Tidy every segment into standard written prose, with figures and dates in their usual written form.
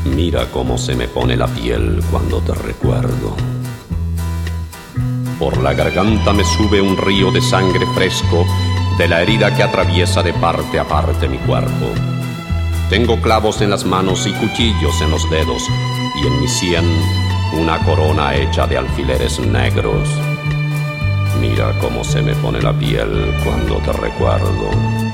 Mira cómo se me pone la piel cuando te recuerdo. Por la garganta me sube un río de sangre fresco de la herida que atraviesa de parte a parte mi cuerpo. Tengo clavos en las manos y cuchillos en los dedos, y en mi sien una corona hecha de alfileres negros. Mira cómo se me pone la piel cuando te recuerdo.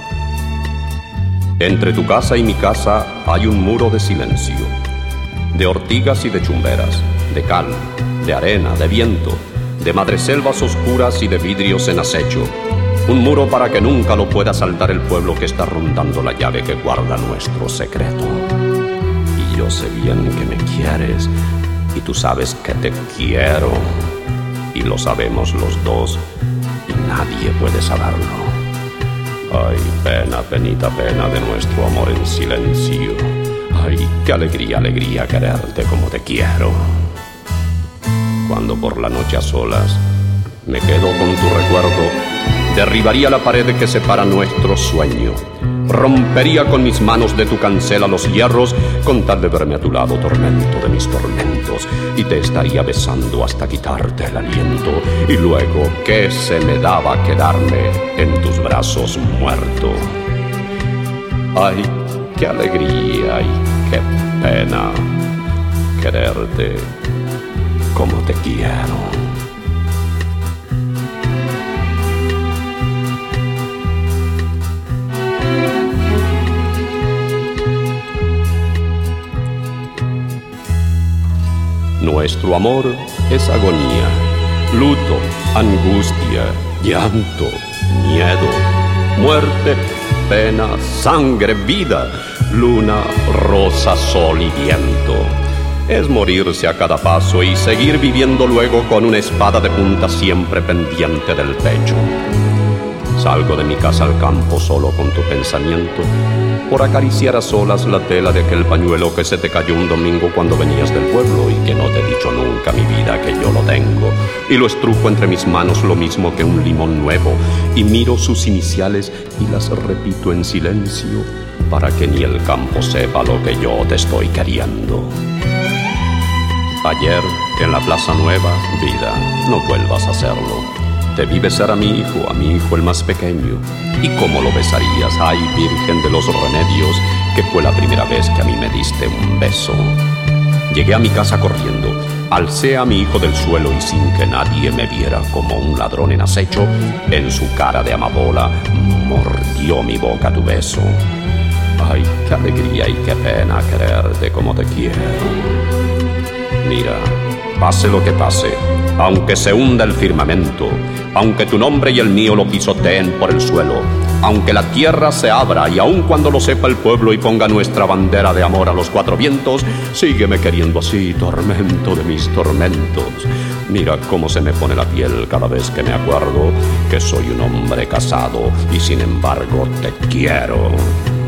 Entre tu casa y mi casa hay un muro de silencio, de ortigas y de chumberas, de cal, de arena, de viento, de madreselvas oscuras y de vidrios en acecho. Un muro para que nunca lo pueda saltar el pueblo que está rondando la llave que guarda nuestro secreto. Y yo sé bien que me quieres, y tú sabes que te quiero, y lo sabemos los dos, y nadie puede saberlo. Ay, pena, penita, pena de nuestro amor en silencio. Ay, qué alegría, alegría quererte como te quiero. Cuando por la noche a solas me quedo con tu recuerdo, derribaría la pared que separa nuestro sueño. Rompería con mis manos de tu cancela los hierros con tal de verme a tu lado, tormento de mis tormentos, y te estaría besando hasta quitarte el aliento. Y luego, ¿qué se me daba quedarme en tus brazos muerto? Ay, qué alegría y qué pena quererte como te quiero. Nuestro amor es agonía, luto, angustia, llanto, miedo, muerte, pena, sangre, vida, luna, rosa, sol y viento. Es morirse a cada paso y seguir viviendo luego con una espada de punta siempre pendiente del pecho. Salgo de mi casa al campo solo con tu pensamiento, por acariciar a solas la tela de aquel pañuelo que se te cayó un domingo cuando venías del pueblo y que no te he dicho nunca, mi vida, que yo lo tengo. Y lo estrujo entre mis manos lo mismo que un limón nuevo, y miro sus iniciales y las repito en silencio para que ni el campo sepa lo que yo te estoy queriendo. Ayer, en la Plaza Nueva, vida, no vuelvas a hacerlo. Te vi besar a mi hijo el más pequeño. ¿Y cómo lo besarías? Ay, Virgen de los Remedios, que fue la primera vez que a mí me diste un beso. Llegué a mi casa corriendo, alcé a mi hijo del suelo y sin que nadie me viera como un ladrón en acecho, en su cara de amapola mordió mi boca tu beso. Ay, qué alegría y qué pena quererte como te quiero. Mira, pase lo que pase, aunque se hunda el firmamento, aunque tu nombre y el mío lo pisoteen por el suelo, aunque la tierra se abra y aun cuando lo sepa el pueblo y ponga nuestra bandera de amor a los cuatro vientos, sígueme queriendo así, tormento de mis tormentos. Mira cómo se me pone la piel cada vez que me acuerdo que soy un hombre casado y sin embargo te quiero.